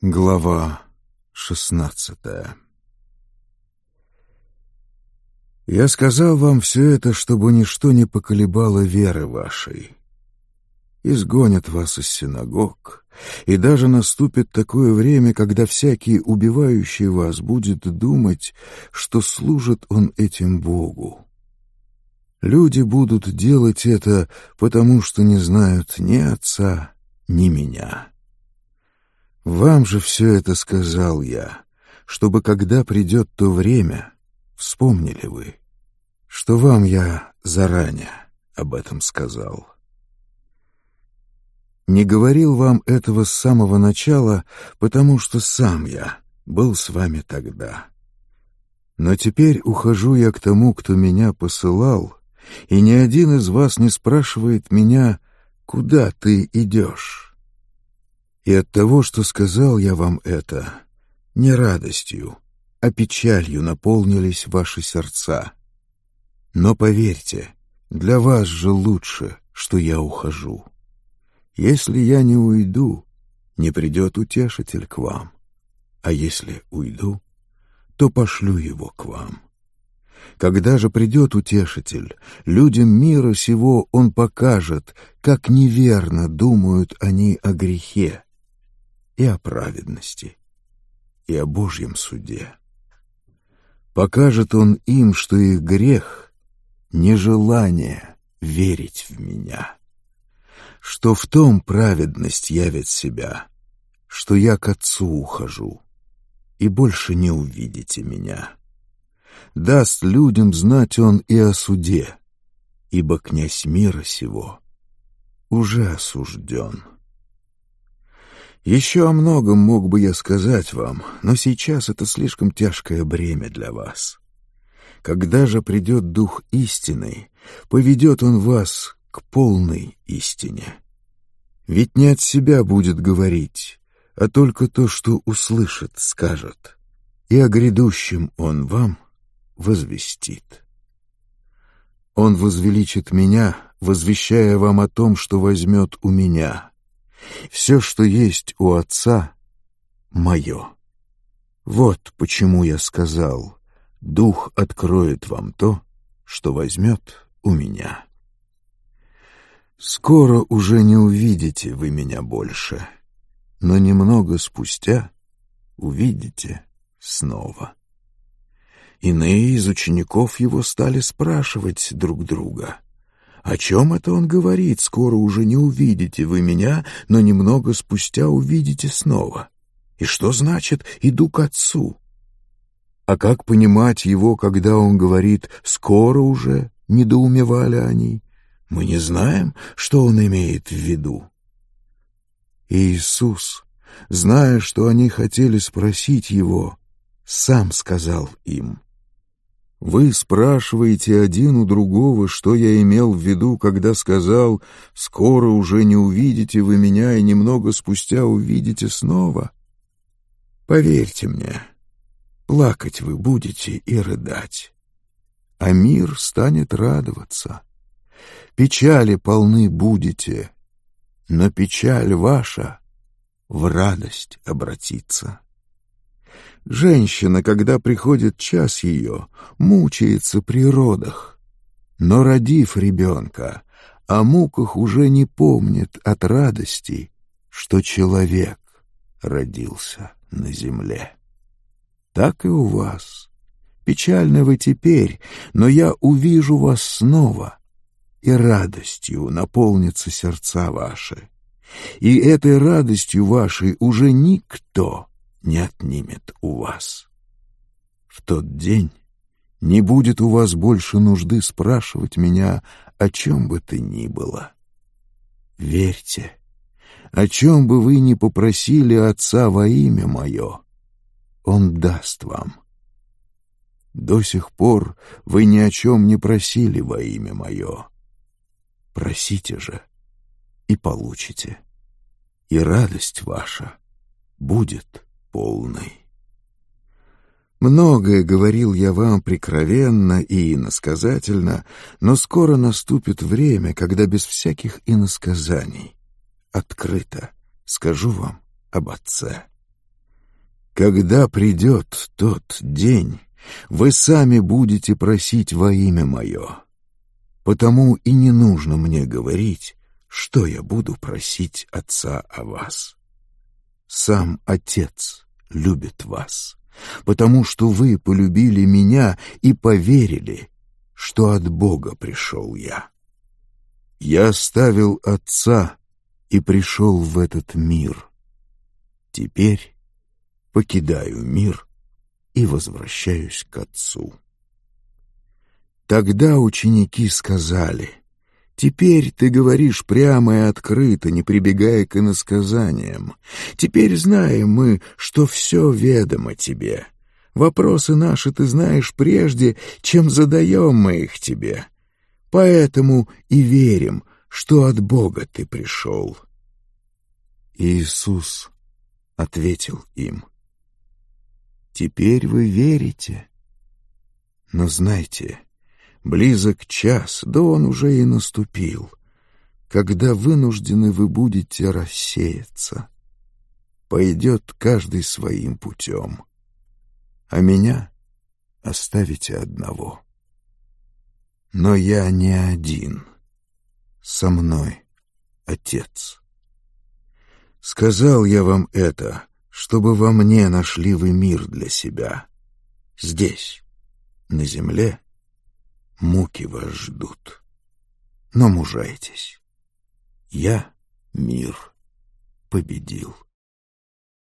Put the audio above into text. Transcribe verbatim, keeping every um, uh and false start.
Глава шестнадцатая. Я сказал вам все это, чтобы ничто не поколебало веры вашей. Изгонят вас из синагог, и даже наступит такое время, когда всякий, убивающий вас, будет думать, что служит он этим Богу. Люди будут делать это, потому что не знают ни Отца, ни Меня. Вам же все это сказал я, чтобы, когда придет то время, вспомнили вы, что вам я заранее об этом сказал. Не говорил вам этого с самого начала, потому что сам я был с вами тогда. Но теперь ухожу я к тому, кто меня посылал, и ни один из вас не спрашивает меня, куда ты идешь. И от того, что сказал я вам это, не радостью, а печалью наполнились ваши сердца. Но поверьте, для вас же лучше, что я ухожу. Если я не уйду, не придет утешитель к вам, а если уйду, то пошлю его к вам. Когда же придет утешитель, людям мира сего он покажет, как неверно думают они о грехе, и о праведности, и о Божьем суде. Покажет он им, что их грех — нежелание верить в меня, что в том праведность явит себя, что я к Отцу ухожу, и больше не увидите меня. Даст людям знать он и о суде, ибо князь мира сего уже осужден. Еще о многом мог бы я сказать вам, но сейчас это слишком тяжкое бремя для вас. Когда же придет Дух истины, поведет Он вас к полной истине. Ведь не от себя будет говорить, а только то, что услышит, скажет, и о грядущем Он вам возвестит. Он возвеличит меня, возвещая вам о том, что возьмет у меня. Все, что есть у Отца, мое. Вот почему я сказал, Дух откроет вам то, что возьмет у меня. Скоро уже не увидите вы меня больше, но немного спустя увидите снова. Иные из учеников его стали спрашивать друг друга: «О чем это он говорит? Скоро уже не увидите вы меня, но немного спустя увидите снова. И что значит «иду к Отцу»?» А как понимать его, когда он говорит «скоро уже», недоумевали они? Мы не знаем, что он имеет в виду. И Иисус, зная, что они хотели спросить его, сам сказал им: «Вы спрашиваете один у другого, что я имел в виду, когда сказал, «Скоро уже не увидите вы меня, и немного спустя увидите снова»? Поверьте мне, плакать вы будете и рыдать, а мир станет радоваться. Печали полны будете, но печаль ваша в радость обратится». Женщина, когда приходит час ее, мучается при родах, но, родив ребенка, о муках уже не помнит от радости, что человек родился на земле. Так и у вас. Печальны вы теперь, но я увижу вас снова, и радостью наполнятся сердца ваши. И этой радостью вашей уже никто не отнимет у вас. В тот день не будет у вас больше нужды спрашивать меня о чем бы то ни было. Верьте, о чем бы вы ни попросили Отца во имя Мое, Он даст вам. До сих пор вы ни о чем не просили во имя Мое. Просите же и получите, и радость ваша будет полной. Многое говорил я вам прикровенно и иносказательно, но скоро наступит время, когда без всяких иносказаний открыто скажу вам об Отце. Когда придет тот день, вы сами будете просить во имя мое. Потому и не нужно мне говорить, что я буду просить Отца о вас. Сам Отец любит вас, потому что вы полюбили меня и поверили, что от Бога пришел я. Я оставил Отца и пришел в этот мир. Теперь покидаю мир и возвращаюсь к Отцу. Тогда ученики сказали: «Теперь ты говоришь прямо и открыто, не прибегая к иносказаниям. Теперь знаем мы, что все ведомо тебе. Вопросы наши ты знаешь прежде, чем задаем мы их тебе. Поэтому и верим, что от Бога ты пришел». Иисус ответил им: «Теперь вы верите, но знайте, близок час, да он уже и наступил, когда вынуждены вы будете рассеяться. Пойдет каждый своим путем, а меня оставите одного. Но я не один, со мной Отец. Сказал я вам это, чтобы во мне нашли вы мир для себя. Здесь, на земле, муки вас ждут. Но мужайтесь. Я мир победил.